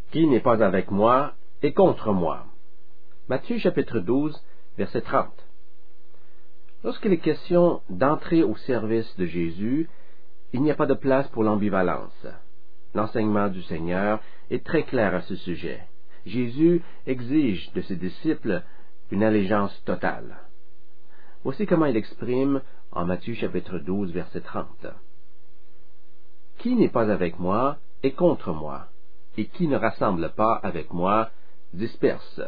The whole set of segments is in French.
Qui n'est pas avec moi est contre moi. Matthieu chapitre 12, verset 30. Lorsqu'il est question d'entrer au service de Jésus, il n'y a pas de place pour l'ambivalence. L'enseignement du Seigneur est très clair à ce sujet. Jésus exige de ses disciples une allégeance totale. Voici comment il exprime en Matthieu chapitre 12, verset 30. Qui n'est pas avec moi est contre moi, et qui ne rassemble pas avec moi disperse.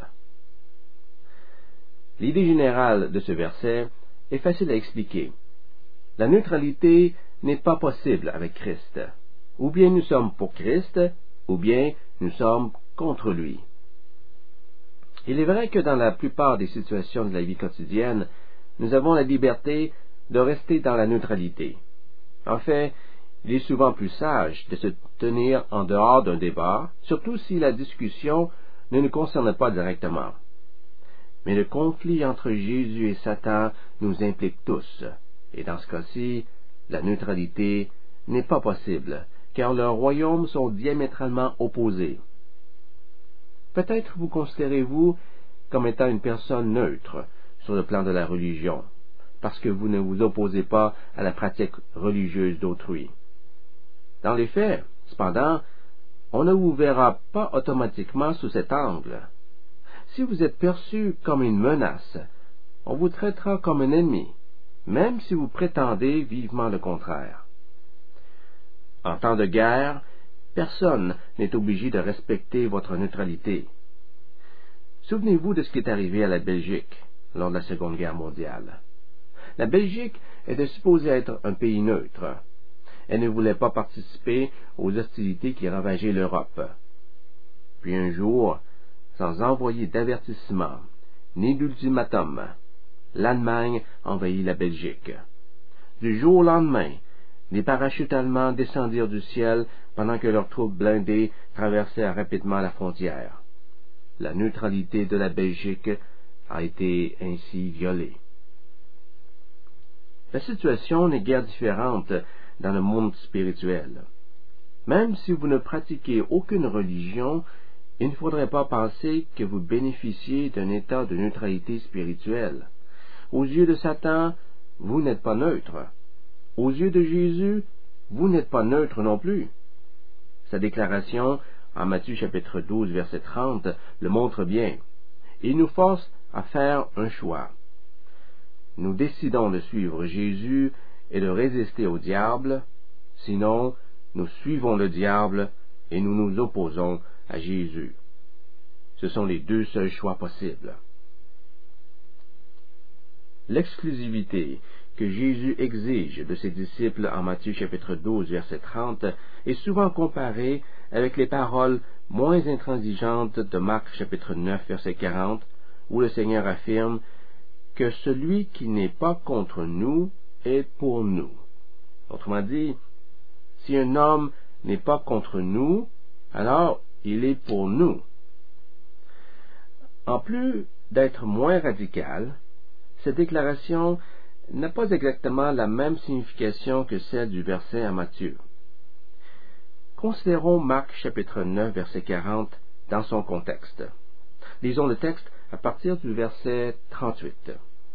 L'idée générale de ce verset est facile à expliquer. La neutralité n'est pas possible avec Christ. Ou bien nous sommes pour Christ, ou bien nous sommes contre lui. Il est vrai que dans la plupart des situations de la vie quotidienne, nous avons la liberté de rester dans la neutralité. En fait, il est souvent plus sage de se tenir en dehors d'un débat, surtout si la discussion ne nous concerne pas directement. Mais le conflit entre Jésus et Satan nous implique tous, et dans ce cas-ci, la neutralité n'est pas possible, car leurs royaumes sont diamétralement opposés. Peut-être vous considérez-vous comme étant une personne neutre sur le plan de la religion, parce que vous ne vous opposez pas à la pratique religieuse d'autrui. Dans les faits, cependant, on ne vous verra pas automatiquement sous cet angle. Si vous êtes perçu comme une menace, on vous traitera comme un ennemi, même si vous prétendez vivement le contraire. En temps de guerre, personne n'est obligé de respecter votre neutralité. Souvenez-vous de ce qui est arrivé à la Belgique lors de la Seconde Guerre mondiale. La Belgique était supposée être un pays neutre. Elle ne voulait pas participer aux hostilités qui ravageaient l'Europe. Puis un jour, sans envoyer d'avertissement, ni d'ultimatum, l'Allemagne envahit la Belgique. Du jour au lendemain, des parachutes allemands descendirent du ciel pendant que leurs troupes blindées traversèrent rapidement la frontière. La neutralité de la Belgique a été ainsi violée. La situation n'est guère différente dans le monde spirituel. Même si vous ne pratiquez aucune religion, il ne faudrait pas penser que vous bénéficiez d'un état de neutralité spirituelle. Aux yeux de Satan, vous n'êtes pas neutre. Aux yeux de Jésus, vous n'êtes pas neutre non plus. Sa déclaration en Matthieu chapitre 12, verset 30 le montre bien. Il nous force à faire un choix. Nous décidons de suivre Jésus et de résister au diable, sinon nous suivons le diable et nous nous opposons à Jésus. Ce sont les deux seuls choix possibles. L'exclusivité que Jésus exige de ses disciples en Matthieu chapitre 12, verset 30 est souvent comparée avec les paroles moins intransigeantes de Marc chapitre 9, verset 40, où le Seigneur affirme que celui qui n'est pas contre nous est pour nous. Autrement dit, si un homme n'est pas contre nous, alors il est pour nous. En plus d'être moins radicale, cette déclaration n'a pas exactement la même signification que celle du verset à Matthieu. Considérons Marc chapitre 9, verset 40 dans son contexte. Lisons le texte à partir du verset 38.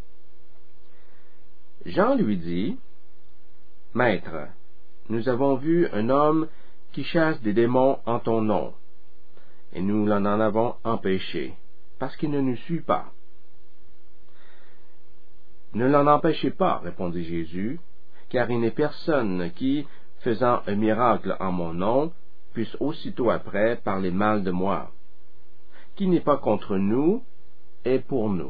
Jean lui dit, « Maître, nous avons vu un homme qui chasse des démons en ton nom, et nous l'en avons empêché, parce qu'il ne nous suit pas. » « Ne l'en empêchez pas, répondit Jésus, car il n'est personne qui, faisant un miracle en mon nom, puisse aussitôt après parler mal de moi. Qui n'est pas contre nous est pour nous. »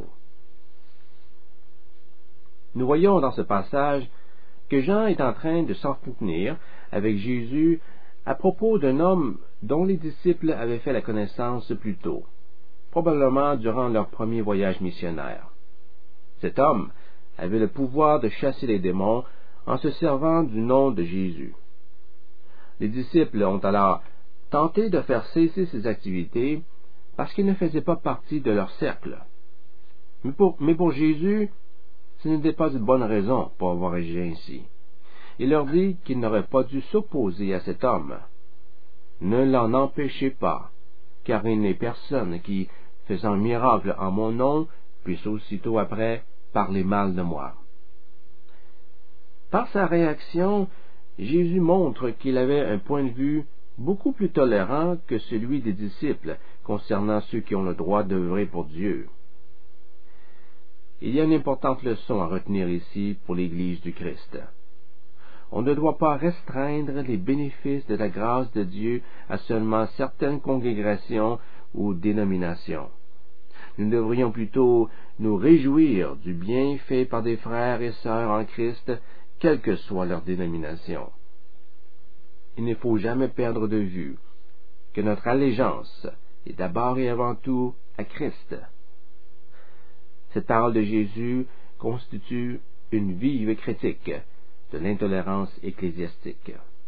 Nous voyons dans ce passage que Jean est en train de s'entretenir avec Jésus à propos d'un homme dont les disciples avaient fait la connaissance plus tôt, probablement durant leur premier voyage missionnaire. Cet homme avait le pouvoir de chasser les démons en se servant du nom de Jésus. Les disciples ont alors tenté de faire cesser ces activités parce qu'il ne faisait pas partie de leur cercle. Mais pour Jésus, ce n'était pas une bonne raison pour avoir agi ainsi. Il leur dit qu'il n'aurait pas dû s'opposer à cet homme. Ne l'en empêchez pas, car il n'est personne qui, faisant un miracle en mon nom, puisse aussitôt après parler mal de moi. » Par sa réaction, Jésus montre qu'il avait un point de vue beaucoup plus tolérant que celui des disciples concernant ceux qui ont le droit d'œuvrer pour Dieu. Il y a une importante leçon à retenir ici pour l'Église du Christ. On ne doit pas restreindre les bénéfices de la grâce de Dieu à seulement certaines congrégations ou dénominations. Nous devrions plutôt nous réjouir du bien fait par des frères et sœurs en Christ, quelle que soit leur dénomination. Il ne faut jamais perdre de vue que notre allégeance est d'abord et avant tout à Christ. Cette parole de Jésus constitue une vive critique de l'intolérance ecclésiastique.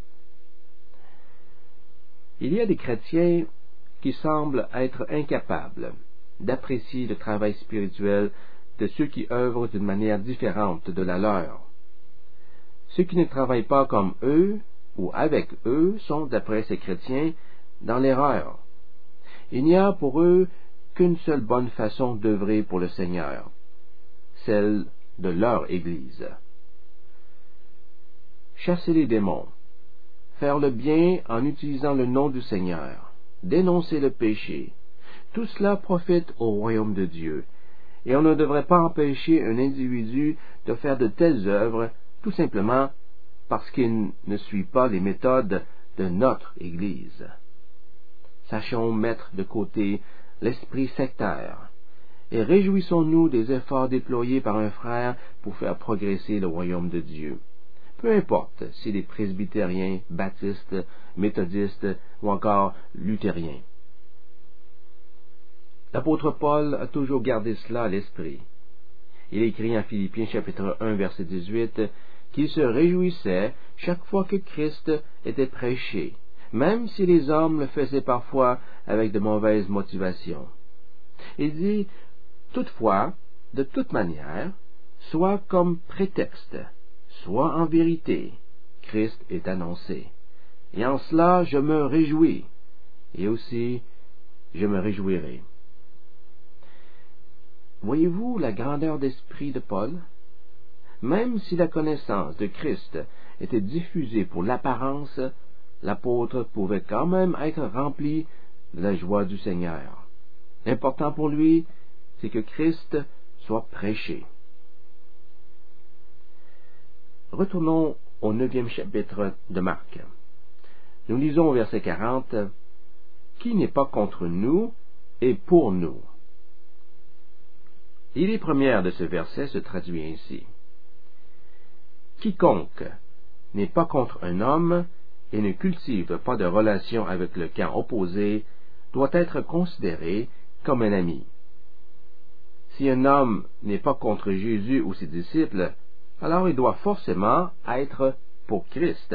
Il y a des chrétiens qui semblent être incapables d'apprécier le travail spirituel de ceux qui œuvrent d'une manière différente de la leur. Ceux qui ne travaillent pas comme eux ou avec eux sont, d'après ces chrétiens, dans l'erreur. Il n'y a pour eux qu'une seule bonne façon d'œuvrer pour le Seigneur, celle de leur Église. Chasser les démons, faire le bien en utilisant le nom du Seigneur, dénoncer le péché, tout cela profite au royaume de Dieu, et on ne devrait pas empêcher un individu de faire de telles œuvres tout simplement parce qu'il ne suit pas les méthodes de notre Église. Sachons mettre de côté l'esprit sectaire et réjouissons-nous des efforts déployés par un frère pour faire progresser le royaume de Dieu. Peu importe s'il est presbytérien, baptiste, méthodiste ou encore luthérien. L'apôtre Paul a toujours gardé cela à l'esprit. Il écrit en Philippiens chapitre 1 verset 18 qu'il se réjouissait chaque fois que Christ était prêché, même si les hommes le faisaient parfois avec de mauvaises motivations. Il dit, toutefois, de toute manière, soit comme prétexte, soit en vérité, Christ est annoncé. Et en cela, je me réjouis, et aussi, je me réjouirai. Voyez-vous la grandeur d'esprit de Paul? Même si la connaissance de Christ était diffusée pour l'apparence, l'apôtre pouvait quand même être rempli de la joie du Seigneur. L'important pour lui, c'est que Christ soit prêché. Retournons au 9e chapitre de Marc. Nous lisons au verset 40, « Qui n'est pas contre nous et pour nous ?» L'idée première de ce verset se traduit ainsi. Quiconque n'est pas contre un homme et ne cultive pas de relation avec le camp opposé doit être considéré comme un ami. Si un homme n'est pas contre Jésus ou ses disciples, alors il doit forcément être pour Christ.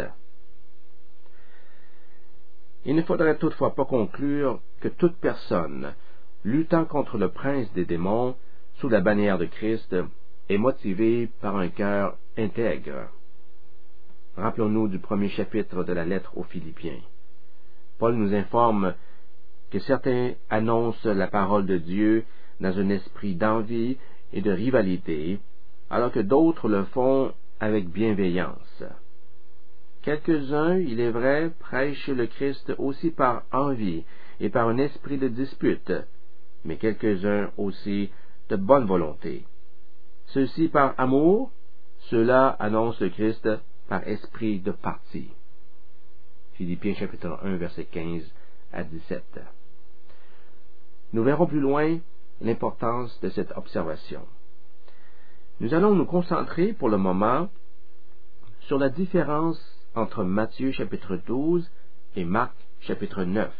Il ne faudrait toutefois pas conclure que toute personne luttant contre le prince des démons sous la bannière de Christ est motivée par un cœur intègre. Rappelons-nous du premier chapitre de la lettre aux Philippiens. Paul nous informe que certains annoncent la parole de Dieu dans un esprit d'envie et de rivalité, alors que d'autres le font avec bienveillance. Quelques-uns, il est vrai, prêchent le Christ aussi par envie et par un esprit de dispute, mais quelques-uns aussi de bonne volonté. Ceux-ci par amour, ceux-là annoncent le Christ par esprit de parti. Philippiens chapitre 1, verset 15 à 17. Nous verrons plus loin l'importance de cette observation. Nous allons nous concentrer pour le moment sur la différence entre Matthieu chapitre 12 et Marc chapitre 9.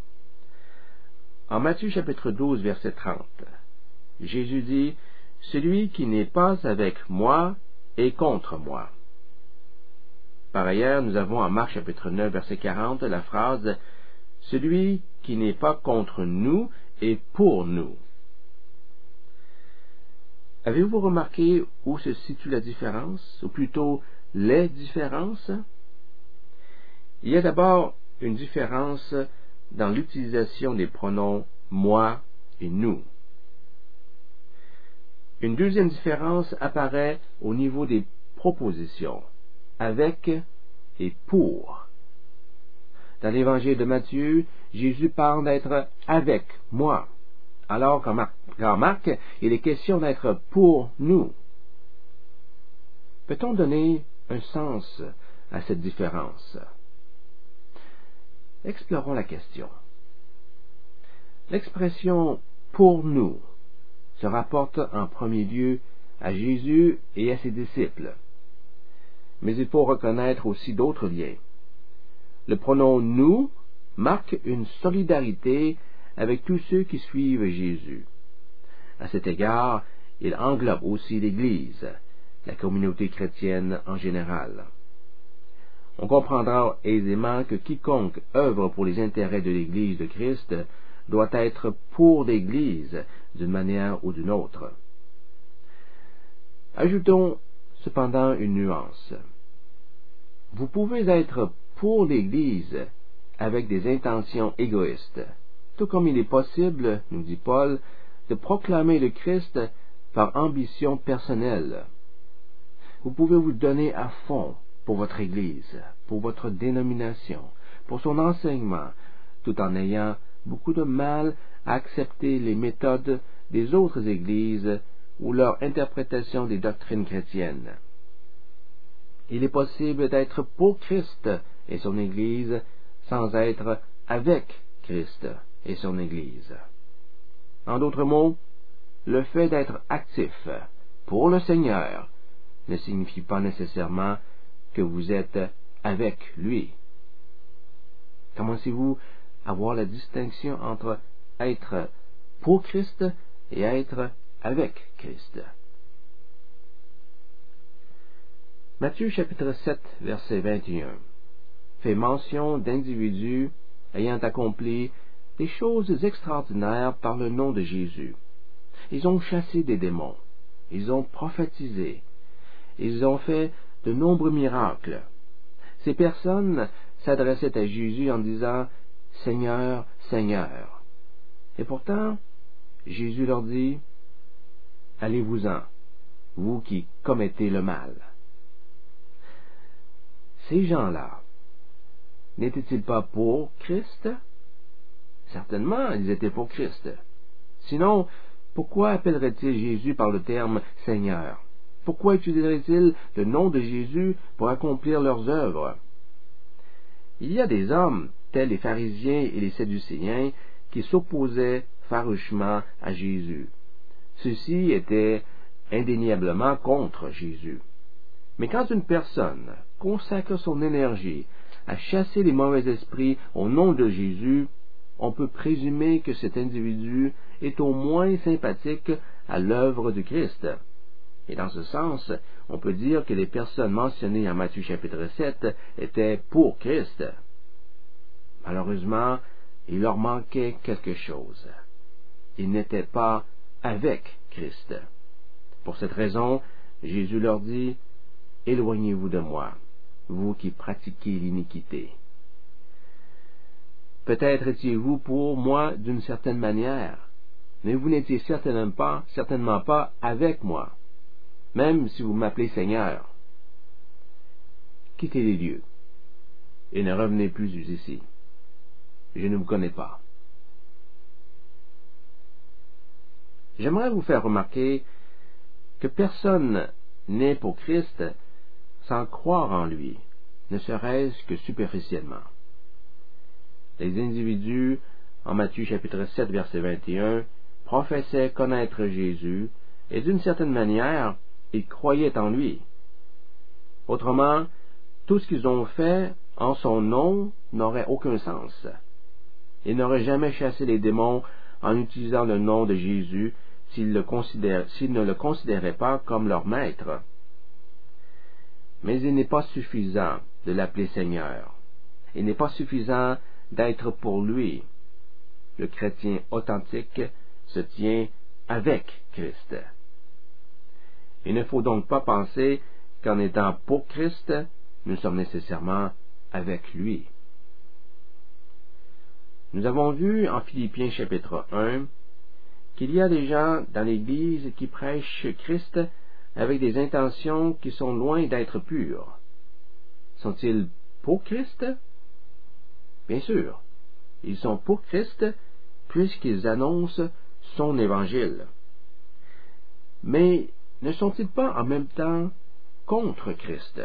En Matthieu chapitre 12, verset 30, Jésus dit, « Celui qui n'est pas avec moi est contre moi. » Par ailleurs, nous avons en Marc chapitre 9, verset 40, la phrase « Celui qui n'est pas contre nous est pour nous. » Avez-vous remarqué où se situe la différence, ou plutôt les différences? Il y a d'abord une différence dans l'utilisation des pronoms moi et nous. Une deuxième différence apparaît au niveau des propositions, avec et pour. Dans l'évangile de Matthieu, Jésus parle d'être avec moi, alors qu'en Marc, il est question d'être pour nous. Peut-on donner un sens à cette différence? Explorons la question. L'expression pour nous se rapporte en premier lieu à Jésus et à ses disciples. Mais il faut reconnaître aussi d'autres liens. Le pronom nous marque une solidarité avec tous ceux qui suivent Jésus. À cet égard, il englobe aussi l'Église, la communauté chrétienne en général. On comprendra aisément que quiconque œuvre pour les intérêts de l'Église de Christ doit être pour l'Église d'une manière ou d'une autre. Ajoutons cependant une nuance. Vous pouvez être pour l'Église avec des intentions égoïstes, tout comme il est possible, nous dit Paul, de proclamer le Christ par ambition personnelle. Vous pouvez vous donner à fond pour votre Église, pour votre dénomination, pour son enseignement, tout en ayant beaucoup de mal à accepter les méthodes des autres Églises ou leur interprétation des doctrines chrétiennes. Il est possible d'être pour Christ et son Église sans être avec Christ et son Église. En d'autres mots, le fait d'être actif pour le Seigneur ne signifie pas nécessairement que vous êtes avec lui. Commencez-vous à voir la distinction entre être pour Christ et être avec Christ. Matthieu chapitre 7, verset 21 fait mention d'individus ayant accompli des choses extraordinaires par le nom de Jésus. Ils ont chassé des démons, ils ont prophétisé, ils ont fait de nombreux miracles. Ces personnes s'adressaient à Jésus en disant « Seigneur, Seigneur ». Et pourtant, Jésus leur dit « Allez-vous-en, vous qui commettez le mal ». Ces gens-là, n'étaient-ils pas pour Christ? Certainement, ils étaient pour Christ. Sinon, pourquoi appelleraient-ils Jésus par le terme Seigneur? Pourquoi utiliseraient-ils le nom de Jésus pour accomplir leurs œuvres? Il y a des hommes, tels les pharisiens et les sadducéens, qui s'opposaient farouchement à Jésus. Ceux-ci étaient indéniablement contre Jésus. Mais quand une personne consacre son énergie à chasser les mauvais esprits au nom de Jésus, on peut présumer que cet individu est au moins sympathique à l'œuvre du Christ. Et dans ce sens, on peut dire que les personnes mentionnées en Matthieu chapitre 7 étaient pour Christ. Malheureusement, il leur manquait quelque chose. Ils n'étaient pas avec Christ. Pour cette raison, Jésus leur dit « Éloignez-vous de moi, vous qui pratiquez l'iniquité. » Peut-être étiez-vous pour moi d'une certaine manière, mais vous n'étiez certainement pas avec moi, même si vous m'appelez Seigneur. Quittez les lieux, et ne revenez plus ici. Je ne vous connais pas. J'aimerais vous faire remarquer que personne n'est pour Christ sans croire en lui, ne serait-ce que superficiellement. Les individus, en Matthieu chapitre 7, verset 21, professaient connaître Jésus, et d'une certaine manière, ils croyaient en lui. Autrement, tout ce qu'ils ont fait en son nom n'aurait aucun sens. Ils n'auraient jamais chassé les démons en utilisant le nom de Jésus s'ils ne le considéraient pas comme leur maître. Mais il n'est pas suffisant de l'appeler Seigneur. Il n'est pas suffisant d'être pour lui. Le chrétien authentique se tient avec Christ. Il ne faut donc pas penser qu'en étant pour Christ, nous sommes nécessairement avec lui. Nous avons vu en Philippiens chapitre 1 qu'il y a des gens dans l'Église qui prêchent Christ avec des intentions qui sont loin d'être pures. Sont-ils pour Christ? Bien sûr, ils sont pour Christ puisqu'ils annoncent son évangile. Mais ne sont-ils pas en même temps contre Christ?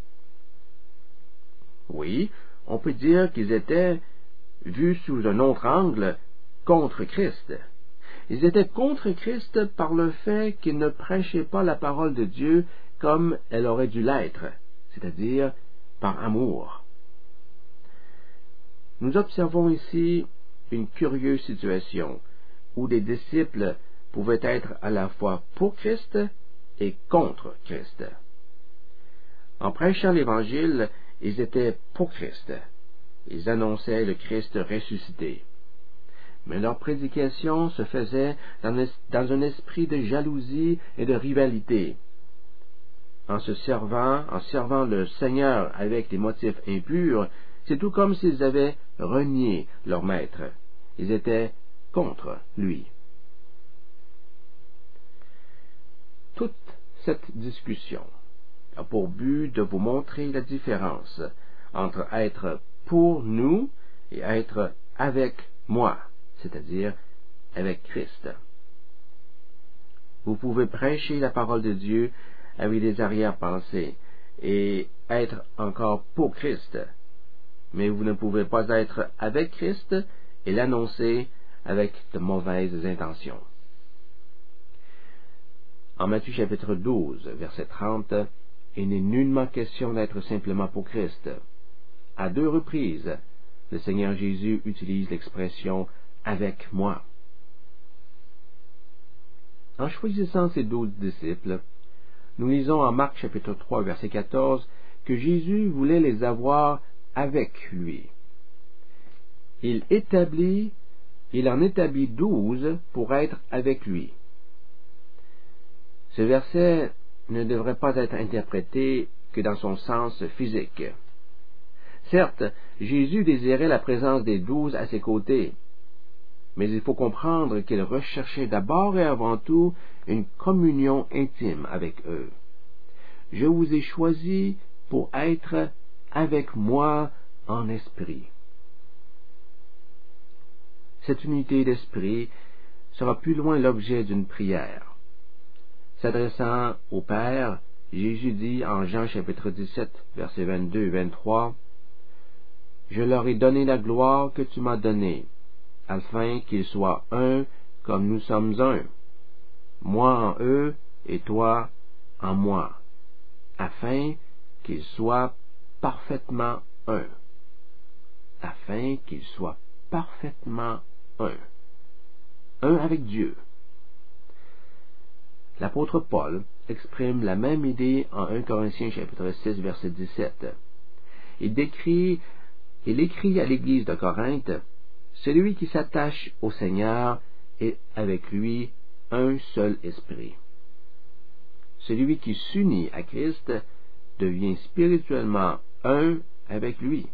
Oui, on peut dire qu'ils étaient, vus sous un autre angle, contre Christ. Ils étaient contre Christ par le fait qu'ils ne prêchaient pas la parole de Dieu comme elle aurait dû l'être, c'est-à-dire par amour. Nous observons ici une curieuse situation où des disciples pouvaient être à la fois pour Christ et contre Christ. En prêchant l'Évangile, ils étaient pour Christ. Ils annonçaient le Christ ressuscité. Mais leur prédication se faisait dans un esprit de jalousie et de rivalité. En servant le Seigneur avec des motifs impurs, c'est tout comme s'ils avaient renié leur maître. Ils étaient contre lui. Toute cette discussion a pour but de vous montrer la différence entre être pour nous et être avec moi, c'est-à-dire avec Christ. Vous pouvez prêcher la parole de Dieu avec des arrière-pensées et être encore pour Christ, mais vous ne pouvez pas être avec Christ et l'annoncer avec de mauvaises intentions. En Matthieu chapitre 12, verset 30, il n'est nullement question d'être simplement pour Christ. À 2 reprises, le Seigneur Jésus utilise l'expression « avec moi ». En choisissant ces 12 disciples, nous lisons en Marc chapitre 3, verset 14, que Jésus voulait les avoir avec lui. Il en établit 12 pour être avec lui. Ce verset ne devrait pas être interprété que dans son sens physique. Certes, Jésus désirait la présence des 12 à ses côtés, mais il faut comprendre qu'il recherchait d'abord et avant tout une communion intime avec eux. Je vous ai choisi pour être avec moi en esprit. Cette unité d'esprit sera plus loin l'objet d'une prière. S'adressant au Père, Jésus dit en Jean chapitre 17, versets 22 et 23, « Je leur ai donné la gloire que tu m'as donnée, afin qu'ils soient un comme nous sommes un, moi en eux et toi en moi, afin qu'ils soient parfaitement un. » Afin qu'ils soient parfaitement un. Un avec Dieu. L'apôtre Paul exprime la même idée en 1 Corinthiens chapitre 6 verset 17. Il écrit à l'église de Corinthe, « Celui qui s'attache au Seigneur est avec lui un seul esprit. » Celui qui s'unit à Christ devient spirituellement un avec lui.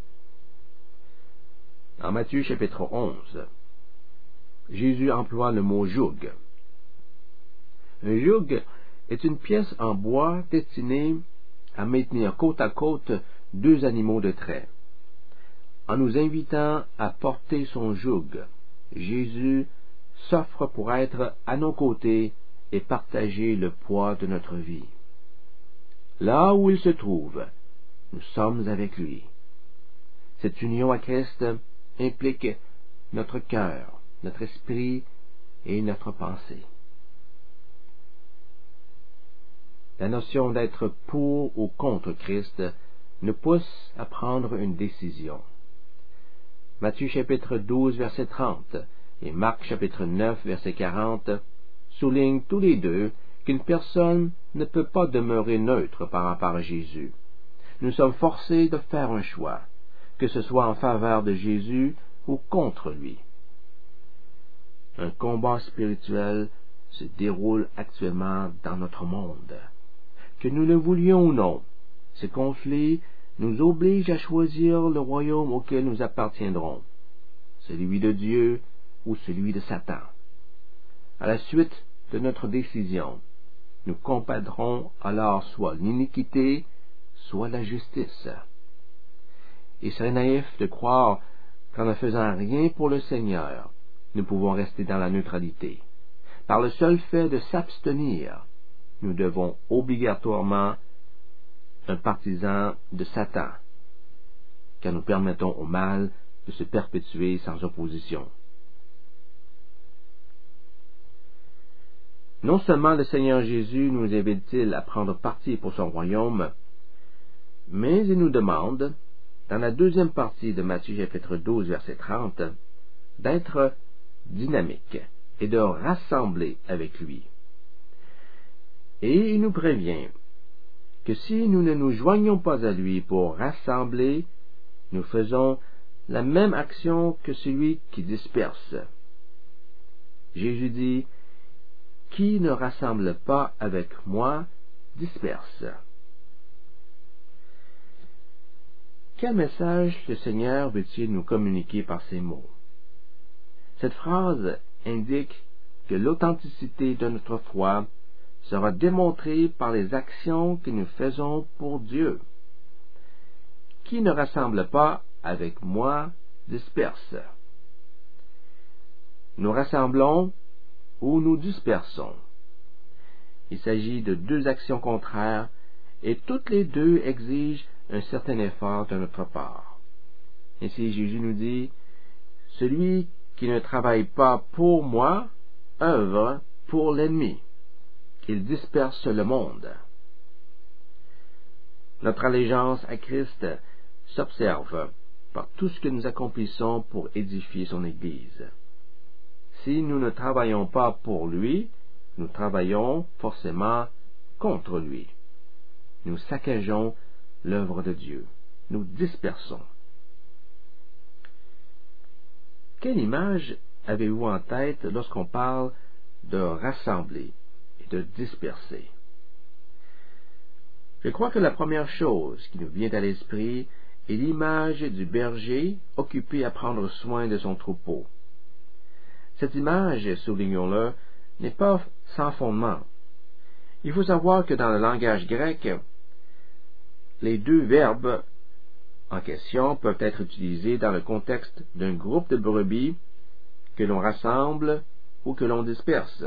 En Matthieu chapitre 11, Jésus emploie le mot « joug ». Un joug est une pièce en bois destinée à maintenir côte à côte 2 animaux de trait. En nous invitant à porter son joug, Jésus s'offre pour être à nos côtés et partager le poids de notre vie. Là où il se trouve, nous sommes avec lui. Cette union à Christ implique notre cœur, notre esprit et notre pensée. La notion d'être pour ou contre Christ nous pousse à prendre une décision. Matthieu chapitre 12, verset 30 et Marc chapitre 9, verset 40 soulignent tous les deux qu'une personne ne peut pas demeurer neutre par rapport à Jésus. Nous sommes forcés de faire un choix, que ce soit en faveur de Jésus ou contre lui. Un combat spirituel se déroule actuellement dans notre monde. Que nous le voulions ou non, ce conflit nous oblige à choisir le royaume auquel nous appartiendrons. celui de Dieu ou celui de Satan. À la suite de notre décision, nous combattrons alors soit l'iniquité, soit la justice. Il serait naïf de croire qu'en ne faisant rien pour le Seigneur, nous pouvons rester dans la neutralité. Par le seul fait de s'abstenir, nous devons obligatoirement un partisan de Satan, car nous permettons au mal de se perpétuer sans opposition. Non seulement le Seigneur Jésus nous invite-t-il à prendre parti pour son royaume, mais il nous demande, dans la deuxième partie de Matthieu chapitre 12, verset 30, d'être dynamique et de rassembler avec lui. Et il nous prévient que si nous ne nous joignons pas à lui pour rassembler, nous faisons la même action que celui qui disperse. Jésus dit, « Qui ne rassemble pas avec moi, disperse. » Quel message le Seigneur veut-il nous communiquer par ces mots? Cette phrase indique que l'authenticité de notre foi sera démontrée par les actions que nous faisons pour Dieu. Qui ne rassemble pas avec moi, disperse. Nous rassemblons ou nous dispersons. Il s'agit de deux actions contraires et toutes les deux exigent un certain effort de notre part. Ainsi Jésus nous dit, « Celui qui ne travaille pas pour moi œuvre pour l'ennemi. Il disperse le monde. » Notre allégeance à Christ s'observe par tout ce que nous accomplissons pour édifier son Église. Si nous ne travaillons pas pour lui, nous travaillons forcément contre lui. Nous saccageons l'œuvre de Dieu. Nous dispersons. Quelle image avez-vous en tête lorsqu'on parle de rassembler et de disperser? Je crois que la première chose qui nous vient à l'esprit est l'image du berger occupé à prendre soin de son troupeau. Cette image, soulignons-le, n'est pas sans fondement. Il faut savoir que dans le langage grec, les deux verbes en question peuvent être utilisés dans le contexte d'un groupe de brebis que l'on rassemble ou que l'on disperse.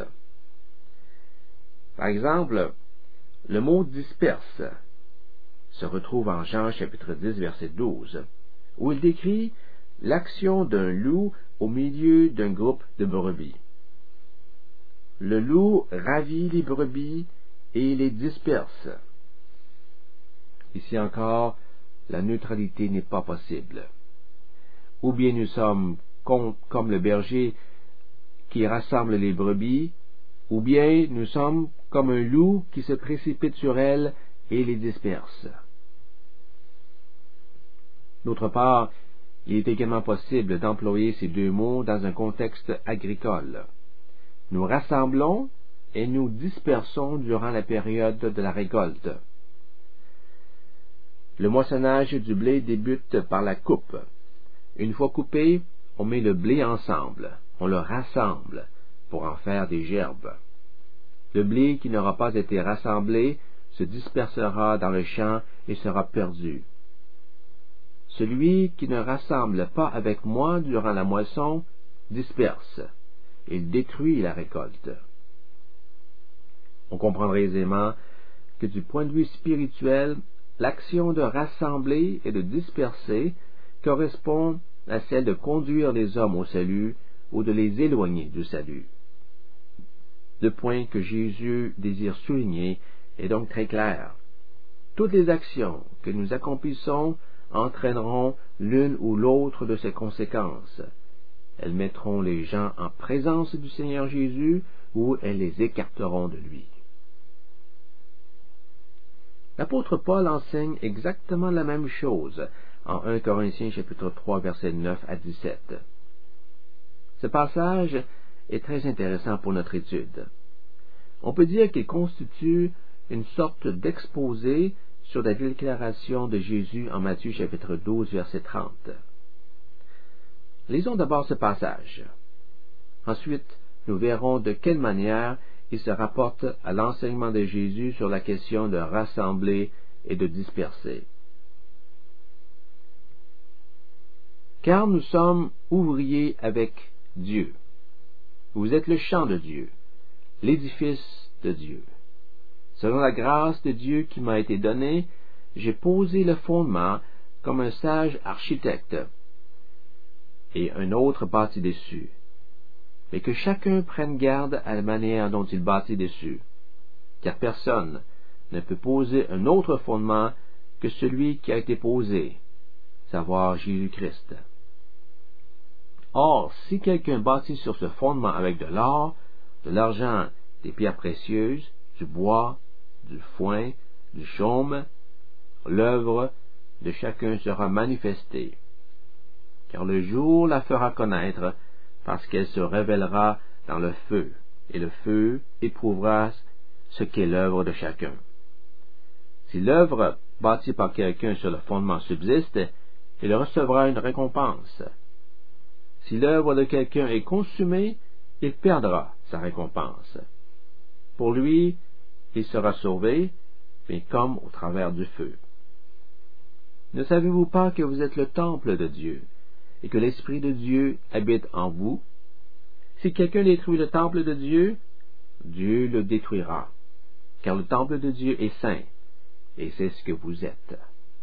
Par exemple, le mot disperse se retrouve en Jean chapitre 10 verset 12, où il décrit l'action d'un loup au milieu d'un groupe de brebis. Le loup ravit les brebis et les disperse. Ici encore, la neutralité n'est pas possible. Ou bien nous sommes comme le berger qui rassemble les brebis, ou bien nous sommes comme un loup qui se précipite sur elles et les disperse. D'autre part, il est également possible d'employer ces deux mots dans un contexte agricole. Nous rassemblons et nous dispersons durant la période de la récolte. Le moissonnage du blé débute par la coupe. Une fois coupé, on met le blé ensemble, on le rassemble pour en faire des gerbes. Le blé qui n'aura pas été rassemblé se dispersera dans le champ et sera perdu. Celui qui ne rassemble pas avec moi durant la moisson disperse. Il détruit la récolte. On comprendra aisément que du point de vue spirituel, l'action de rassembler et de disperser correspond à celle de conduire les hommes au salut ou de les éloigner du salut. Le point que Jésus désire souligner est donc très clair. Toutes les actions que nous accomplissons entraîneront l'une ou l'autre de ces conséquences. Elles mettront les gens en présence du Seigneur Jésus ou elles les écarteront de lui. L'apôtre Paul enseigne exactement la même chose en 1 Corinthiens chapitre 3 versets 9 à 17. Ce passage est très intéressant pour notre étude. On peut dire qu'il constitue une sorte d'exposé sur la déclaration de Jésus en Matthieu chapitre 12 verset 30. Lisons d'abord ce passage. Ensuite, nous verrons de quelle manière il se rapporte à l'enseignement de Jésus sur la question de rassembler et de disperser. Car nous sommes ouvriers avec Dieu. Vous êtes le champ de Dieu, l'édifice de Dieu. Selon la grâce de Dieu qui m'a été donnée, j'ai posé le fondement comme un sage architecte, et un autre bâtit dessus. Mais que chacun prenne garde à la manière dont il bâtit dessus, car personne ne peut poser un autre fondement que celui qui a été posé, savoir Jésus-Christ. Or, si quelqu'un bâtit sur ce fondement avec de l'or, de l'argent, des pierres précieuses, du bois, du foin, du chaume, l'œuvre de chacun sera manifestée, car le jour la fera connaître, parce qu'elle se révélera dans le feu, et le feu éprouvera ce qu'est l'œuvre de chacun. Si l'œuvre bâtie par quelqu'un sur le fondement subsiste, il recevra une récompense. Si l'œuvre de quelqu'un est consumée, il perdra sa récompense. Pour lui, il sera sauvé, mais comme au travers du feu. Ne savez-vous pas que vous êtes le temple de Dieu, et que l'Esprit de Dieu habite en vous? Si quelqu'un détruit le temple de Dieu, Dieu le détruira, car le temple de Dieu est saint, et c'est ce que vous êtes.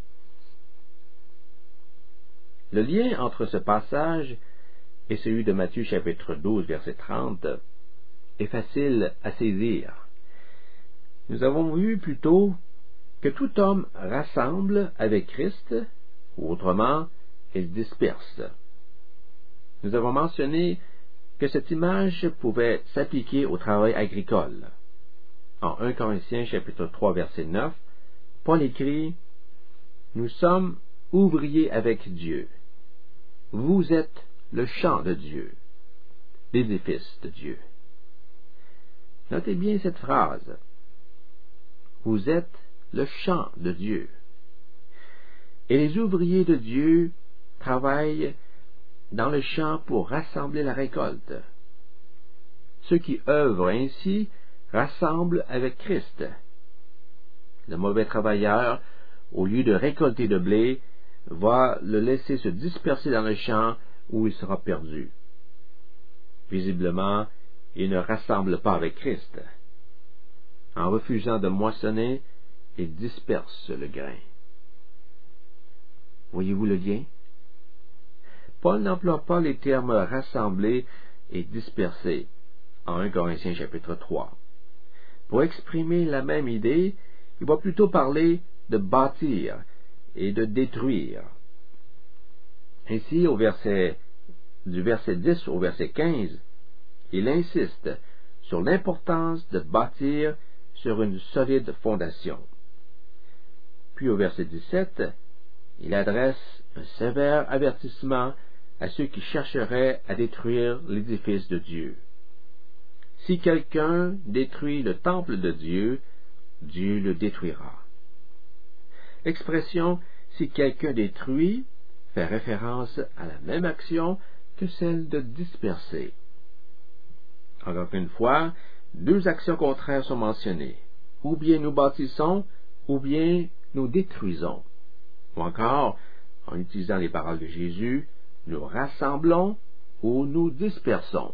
Le lien entre ce passage et celui de Matthieu chapitre 12, verset 30, est facile à saisir. Nous avons vu plus tôt que tout homme rassemble avec Christ, ou autrement, il disperse. Nous avons mentionné que cette image pouvait s'appliquer au travail agricole. En 1 Corinthiens chapitre 3, verset 9, Paul écrit « Nous sommes ouvriers avec Dieu. Vous êtes le champ de Dieu, l'édifice de Dieu. » Notez bien cette phrase. Vous êtes le champ de Dieu. Et les ouvriers de Dieu travaillent dans le champ pour rassembler la récolte. Ceux qui œuvrent ainsi rassemblent avec Christ. Le mauvais travailleur, au lieu de récolter de blé, va le laisser se disperser dans le champ où il sera perdu. Visiblement, il ne rassemble pas avec Christ. En refusant de moissonner, il disperse le grain. Voyez-vous le lien? Paul n'emploie pas les termes rassembler et disperser en 1 Corinthiens chapitre 3. Pour exprimer la même idée, il va plutôt parler de bâtir et de détruire. Ainsi, du verset 10 au verset 15, il insiste sur l'importance de bâtir sur une solide fondation. Puis au verset 17, il adresse un sévère avertissement à ceux qui chercheraient à détruire l'édifice de Dieu. Si quelqu'un détruit le temple de Dieu, Dieu le détruira. L'expression « si quelqu'un détruit » fait référence à la même action que celle de disperser. Encore une fois, deux actions contraires sont mentionnées. Ou bien nous bâtissons, ou bien nous détruisons. Ou encore, en utilisant les paroles de Jésus, nous rassemblons ou nous dispersons.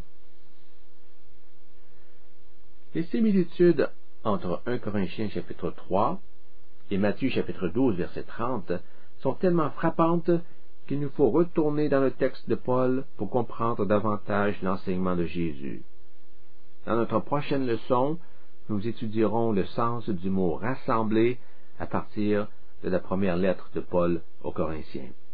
Les similitudes entre 1 Corinthiens chapitre 3 et Matthieu chapitre 12 verset 30 sont tellement frappantes qu'il nous faut retourner dans le texte de Paul pour comprendre davantage l'enseignement de Jésus. Dans notre prochaine leçon, nous étudierons le sens du mot « rassembler » à partir de la première lettre de Paul aux Corinthiens.